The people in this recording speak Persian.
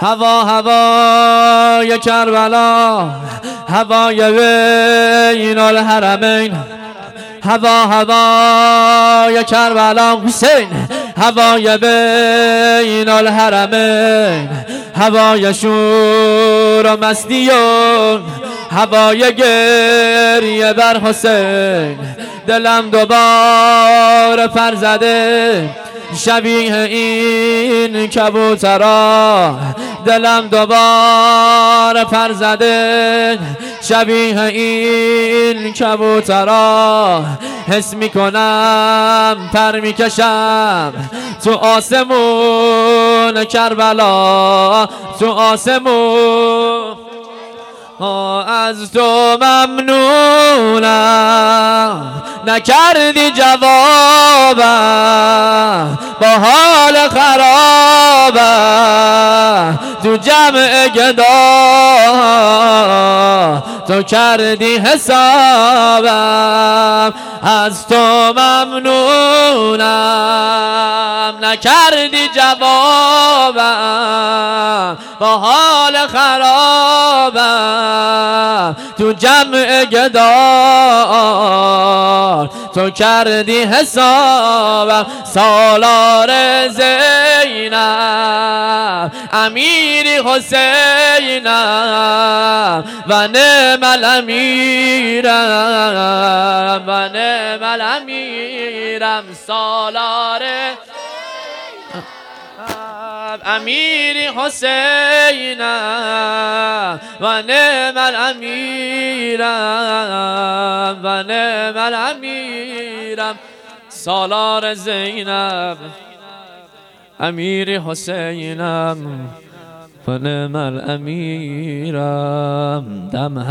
هوای کربلا، هوای بین الحرمین، هوای کربلا حسین، هوای بین الحرمین، هوای شور و مستیون، هوای گریه بر حسین. دلم دوباره پر زده شبیه این کبوترا، دلم دوباره پر زده شبیه این کبوترا. حس میکنم پر میکشم تو آسمون کربلا، تو آسمون. از تو ممنونم نکردی جوابم، با حال خرابم تو جمع گدا تو کردی حسابم. از تو ممنونم نکردی جوابم، با حال خرابم تو جمع گدا تو کردی حسابم. سالار زینب امیری حسینم و نعم الامیرم، و نعم الامیرم. سالار امیری حسینم و نعم الامیرم، و نعم الامیرم. سالار زینب امیری حسینم و نعم الامیرم. دم